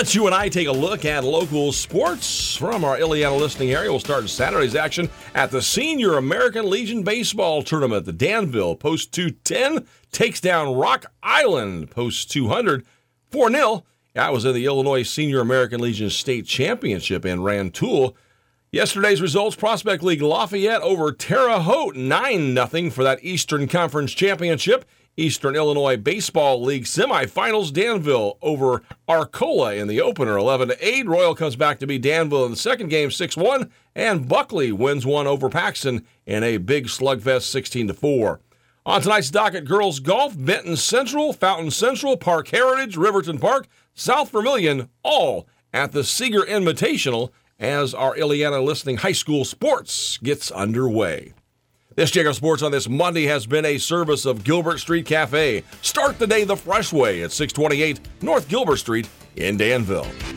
Let's you and I take a look at local sports from our Illiana listening area. We'll start Saturday's action at the Senior American Legion Baseball Tournament. The Danville Post 210 takes down Rock Island Post 200 4-0. That was in the Illinois Senior American Legion State Championship in Rantoul. Yesterday's results, Prospect League Lafayette over Terre Haute 9-0 for that Eastern Conference Championship. Eastern Illinois Baseball League semifinals, Danville over Arcola in the opener 11-8. Royal comes back to beat Danville in the second game 6-1, and Buckley wins one over Paxton in a big slugfest 16-4. On tonight's docket, girls golf, Benton Central, Fountain Central, Park Heritage, Riverton Park, South Vermilion, all at the Seeger Invitational as our Illiana listening high school sports gets underway. This Jacob Sports on this Monday has been a service of Gilbert Street Cafe. Start the day the fresh way at 628 North Gilbert Street in Danville.